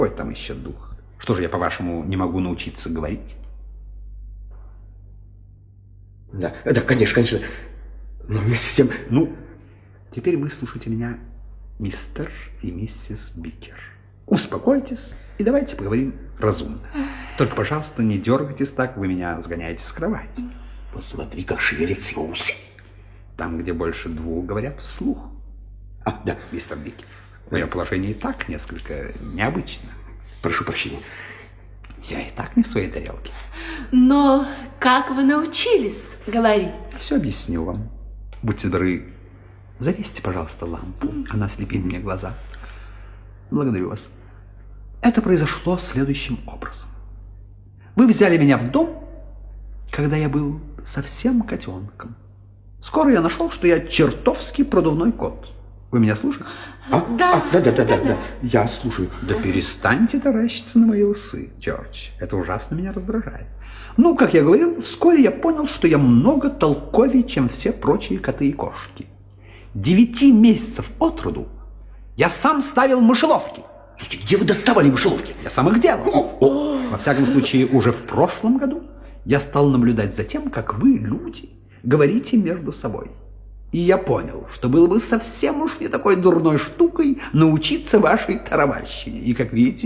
Какой там еще дух? Что же я, по-вашему, не могу научиться говорить? Да, конечно. Но вместе с тем... Ну, теперь выслушайте меня, мистер и миссис Бикер. Успокойтесь и давайте поговорим разумно. Только, пожалуйста, не дергайтесь так, вы меня сгоняете с кровати. Посмотри, как шевелятся его усы. Там, где больше двух, говорят вслух. Да. Мистер Бикер, мое положение и так несколько необычно. Прошу прощения. Я и так не в своей тарелке. Но как вы научились говорить? Все объясню вам. Будьте добры, завесьте, пожалуйста, лампу. Она слепит мне глаза. Благодарю вас. Это произошло следующим образом. Вы взяли меня в дом, когда я был совсем котенком. Скоро я нашел, что я чертовски продувной кот. Вы меня слушаете? Да. Я слушаю. Да перестаньте таращиться на мои усы, Джордж. Это ужасно меня раздражает. Ну, как я говорил, вскоре я понял, что я много толковее, чем все прочие коты и кошки. 9 месяцев от роду я сам ставил мышеловки. Слушайте, где вы доставали мышеловки? Я сам их делал. Во всяком случае, уже в прошлом году я стал наблюдать за тем, как вы, люди, говорите между собой. И я понял, что было бы совсем уж не такой дурной штукой научиться вашей тароварщине. И, как видите,